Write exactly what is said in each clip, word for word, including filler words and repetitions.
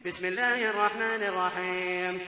بسم الله الرحمن الرحيم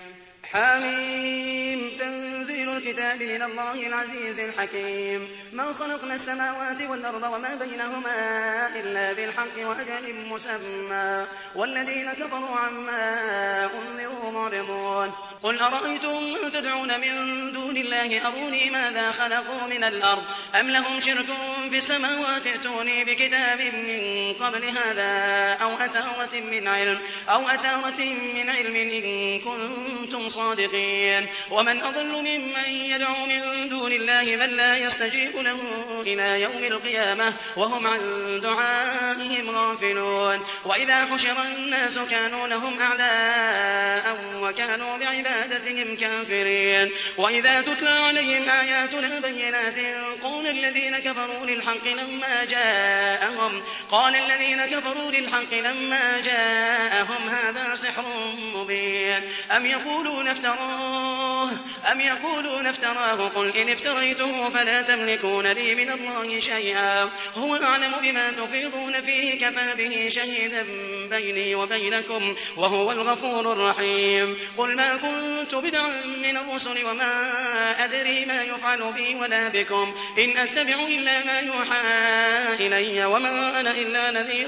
حميم تنزيل الكتاب من الله العزيز الحكيم ما خلقنا السماوات والأرض وما بينهما إلا بالحق وأجل مسمى والذين كفروا عما أنذروا معرضون قل أرأيتم ما تدعون من دون الله أروني ماذا خلقوا من الأرض أم لهم شرك في السماوات ائتوني بكتاب من قبل هذا أو أثارة من علم أو أثارة من علم إن كنتم صادقين ومن أضل ممن يدعو من دون الله من لا يستجيب له إلى يوم القيامة وهم عن دعائهم غافلون وإذا حشر الناس كانوا لهم أعداء وكانوا بعبادتهم كافرين وإذا تتلى عليهم آياتنا بينات قال الذين كفروا للحق لما جاءهم قال الذين كفروا للحق لما جاءهم هذا سحر مبين أم يقولون افتراه أم يقولون افتراه قل إن افتريته فلا تملكون لي من الله شيئا هو أعلم بما تفيضون فيه كفى به شهيدا بيني وبينكم وهو الغفور الرحيم قل ما كنت بدعا من الرسل وما أدري ما يفعل بي ولا بكم إن أتبع إلا ما يوحى إلي وما أنا إلا نذير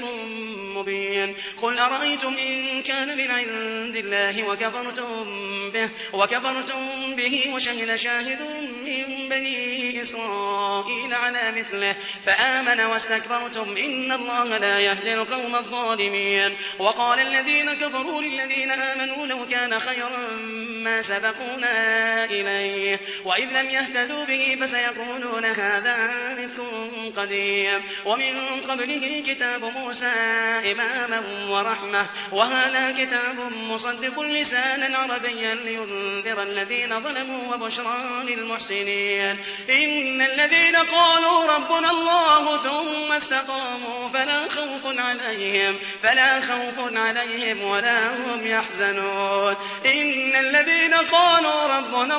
مبين قل أرأيتم إن كان من عند الله وكفرتم به, وكفرتم به وشهد شاهد من بني إسرائيل على مثله فآمن واستكبرتم إن الله لا يهدي القوم الظالمين وقال الذين كفروا للذين آمنوا لو كان خيرا ما سبقونا إليه وإذ لم يهتدوا به فسيقولون هذا إفك قديم ومن قبله كتاب موسى إماما ورحمة وهذا كتاب مصدق لسانا عربيا لينذر الذين ظلموا وبشرى للمحسنين إن الذين قالوا ربنا الله ثم استقاموا فلا خوف عليهم فلا خوف عليهم ولا هم يحزنون إن الذين قالوا ربنا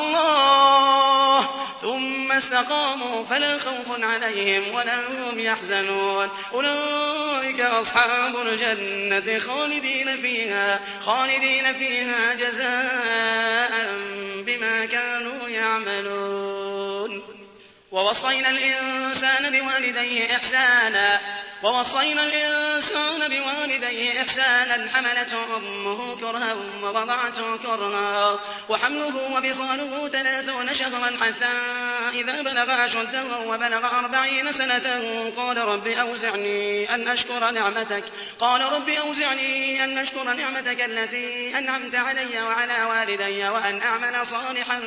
الله ثم استقاموا فلا خوف عليهم ولا هم يحزنون أولئك أصحاب الجنة خالدين فيها خالدين فيها جزاء بما كانوا يعملون ووصينا الإنسان بوالديه إحسانا ووصينا الإنسان بوالديه إحسانا حملته أمه كرها ووضعته كرها وحمله وفصاله ثلاثون شهرا حتى إذا بلغ أشده وبلغ أربعين سنة قال رب أوزعني أن أشكر نعمتك قال رب أوزعني أن أشكر نعمتك التي أنعمت علي وعلى والدي وأن أعمل صالحا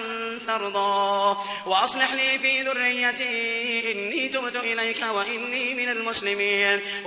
ترضاه وأصلح لي في ذريتي إني تبت إليك وإني من المسلمين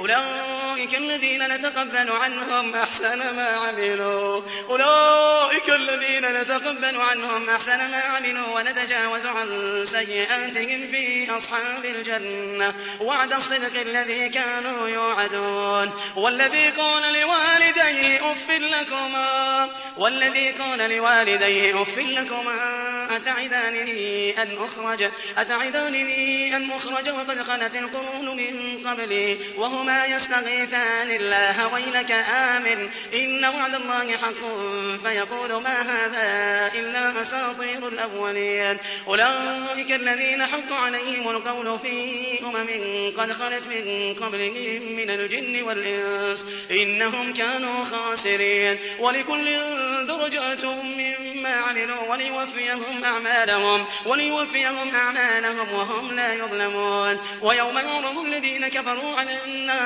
أولئك الذين نتقبل عنهم أحسن ما عملوا أولئك الذين نتقبل عنهم أحسن ما عملوا ونتجاوز عن سيئاتهم في أصحاب الجنة وعد الصدق الذي كانوا يوعدون والذي قال لوالديه أف لكما والذي قال لوالديه أف لكما أتعدانني أن أخرج أتعدانني أن أخرج وقد خلت القرون من قبلي وهما يستغيثان الله ويلك آمن إن وعد الله حق فيقول ما هذا إلا أساطير الأولين أولئك الذين حق عليهم القول في أمم قد خلت من قبلهم من الجن والإنس إنهم كانوا خاسرين ولكل درجات مما عملوا وليوفيهم أعمالهم وليوفيهم أعمالهم وهم لا يظلمون ويوم يعرض الذين كفروا على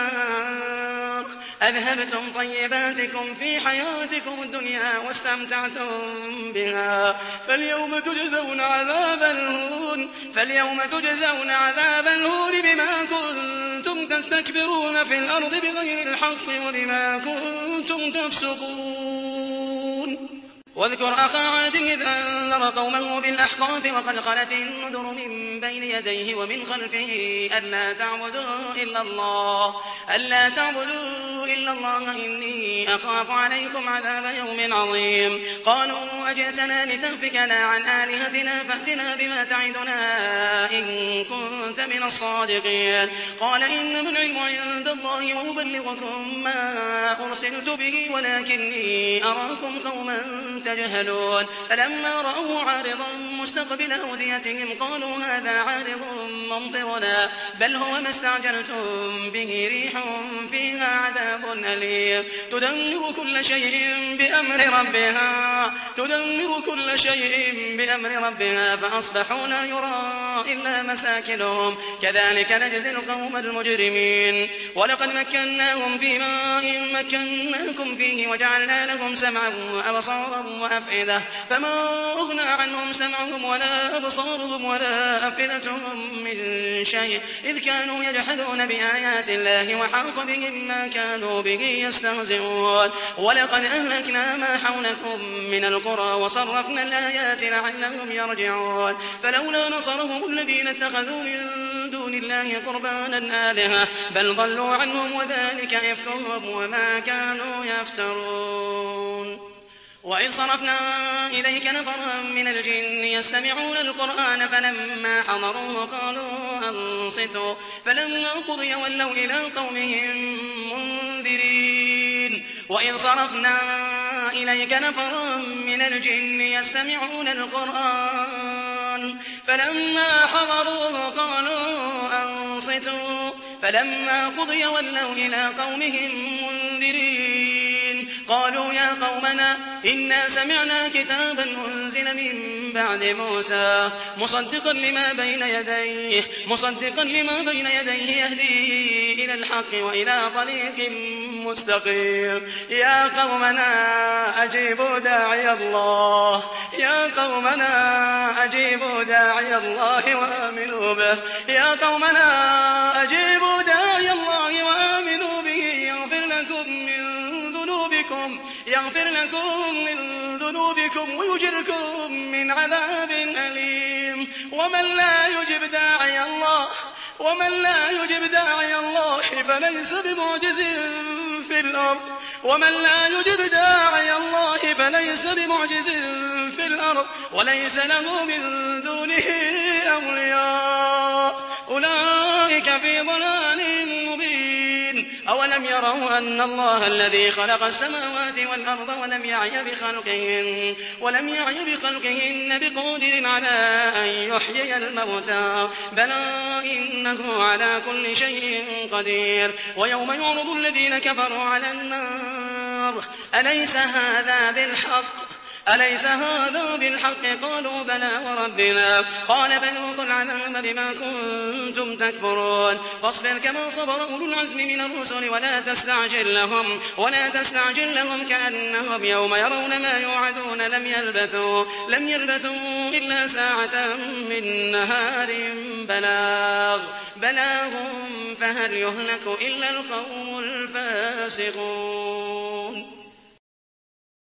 النار أذهبتم طيباتكم في حياتكم الدنيا واستمتعتم بها فاليوم تجزون عذاب الهون فاليوم تجزون عذاب الهون بما كنتم تستكبرون في الأرض بغير الحق وبما كنتم تفسقون واذكر أخا عاد إذ أنذر قومه بالأحقاف وقد خلت النذر من بين يديه ومن خلفه ألا تعبدوا إلا الله ألا تعبدوا إلا الله إني أخاف عليكم عذاب يوم عظيم. قالوا أجئتنا لتأفكنا عن آلهتنا فأتنا بما تعدنا إن كنت من الصادقين. قال إنما العلم عند الله وأبلغكم ما أرسلت به ولكني أراكم قوما تجهلون. فلما رأوه عارضا مستقبل أوديتهم قالوا هذا عارض ممطرنا بل هو ما استعجلتم به ريح فيها عذاب أليم تدمر كل شيء بأمر ربها تدمر كل شيء بأمر ربها فأصبحوا لا يرى إلا مساكنهم كذلك نجزي القوم المجرمين. ولقد مكناهم في ماء مكناكم فيه وجعلنا لهم سمعا وأبصارا وأفئدة فما أغنى عنهم سمعهم ولا أبصارهم ولا أفئدتهم من شيء إذ كانوا يجحدون بآيات الله وحاق بهم ما كانوا به يستهزئون. ولقد أهلكنا ما حولكم من القرى وصرفنا الآيات لعلهم يرجعون. فلولا نصرهم الذين اتخذوا من دون الله قربانا آلهة بل ضلوا عنهم وذلك إفكهم وما كانوا يفترون. وإذ صرفنا إليك نفرا من الجن يستمعون القرآن فلما حضروه قالوا أنصتوا فلما قضي ولوا إلى قومهم منذرين. وإذ صرفنا إليك نفرا من الجن يستمعون القرآن فلما حضروه قالوا أنصتوا فلما قضي ولوا إلى قومهم منذرين. قالوا يا قومنا إنا سمعنا كتابا أنزل من بعد موسى مصدقا لما بين يديه مصدقا لما بين يديه يهدي إلى الحق وإلى طريق مستقيم. يا قومنا أجيبوا داعي الله يا قومنا أجيبوا داعي الله وآمنوا به يا قومنا أجيبوا داعي الله وآمنوا به يغفر لكم من ذنوبكم يغفر لكم من ذنوبكم ويجركم من عذاب أليم. ومن لا يجب داعي الله ومن لا يجب داعي الله فليس بمعجز في الأرض ومن لا يجب داعي الله فليس بمعجز في الأرض وليس له من دونه أولياء أولئك في ضلال مبين. أولم يروا أن الله الذي خلق السماوات والأرض ولم يعي بخلقهن ولم يعي بخلقهن بقادر على أن يحيي الموتى بلى إنه على كل شيء قدير. ويوم يعرض الذين كفروا على النار أليس هذا بالحق أليس هذا بالحق قالوا بلى وربنا قال فذوقوا العذاب بما كنتم تكفرون. فاصبر كما صبر أولو العزم من الرسل ولا تستعجل لهم ولا تستعجل لهم كأنهم يوم يرون ما يوعدون لم يلبثوا لم يلبثوا إلا ساعة من نهار بلاغ بلاغ فهل يهلك إلا القوم الفاسقون.